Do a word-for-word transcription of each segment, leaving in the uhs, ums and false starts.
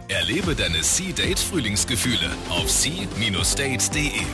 Erlebe deine Sea-Date-Frühlingsgefühle auf sea Bindestrich date punkt de.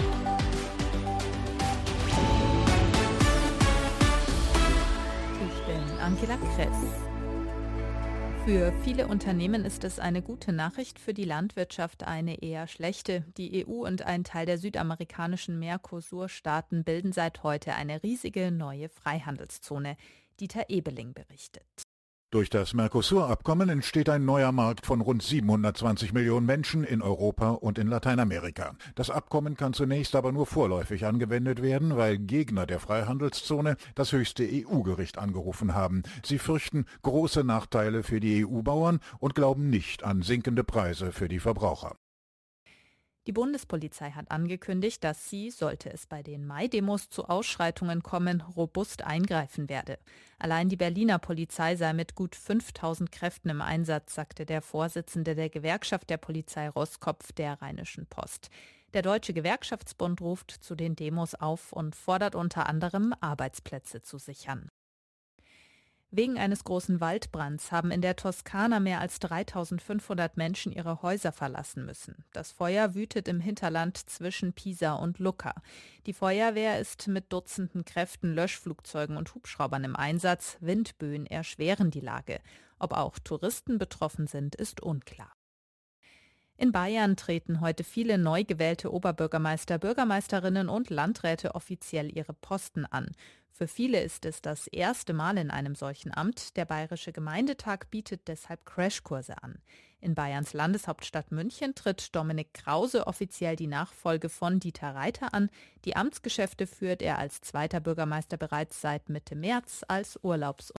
Ich bin Angela Kress. Für viele Unternehmen ist es eine gute Nachricht, für die Landwirtschaft eine eher schlechte. Die E U und ein Teil der südamerikanischen Mercosur-Staaten bilden seit heute eine riesige neue Freihandelszone. Dieter Ebeling berichtet. Durch das Mercosur-Abkommen entsteht ein neuer Markt von rund siebenhundertzwanzig Millionen Menschen in Europa und in Lateinamerika. Das Abkommen kann zunächst aber nur vorläufig angewendet werden, weil Gegner der Freihandelszone das höchste E U-Gericht angerufen haben. Sie fürchten große Nachteile für die E U-Bauern und glauben nicht an sinkende Preise für die Verbraucher. Die Bundespolizei hat angekündigt, dass sie, sollte es bei den Mai-Demos zu Ausschreitungen kommen, robust eingreifen werde. Allein die Berliner Polizei sei mit gut fünftausend Kräften im Einsatz, sagte der Vorsitzende der Gewerkschaft der Polizei Roßkopf der Rheinischen Post. Der Deutsche Gewerkschaftsbund ruft zu den Demos auf und fordert unter anderem, Arbeitsplätze zu sichern. Wegen eines großen Waldbrands haben in der Toskana mehr als dreitausendfünfhundert Menschen ihre Häuser verlassen müssen. Das Feuer wütet im Hinterland zwischen Pisa und Lucca. Die Feuerwehr ist mit Dutzenden Kräften, Löschflugzeugen und Hubschraubern im Einsatz. Windböen erschweren die Lage. Ob auch Touristen betroffen sind, ist unklar. In Bayern treten heute viele neu gewählte Oberbürgermeister, Bürgermeisterinnen und Landräte offiziell ihre Posten an. Für viele ist es das erste Mal in einem solchen Amt. Der Bayerische Gemeindetag bietet deshalb Crashkurse an. In Bayerns Landeshauptstadt München tritt Dominik Krause offiziell die Nachfolge von Dieter Reiter an. Die Amtsgeschäfte führt er als zweiter Bürgermeister bereits seit Mitte März als Urlaubs-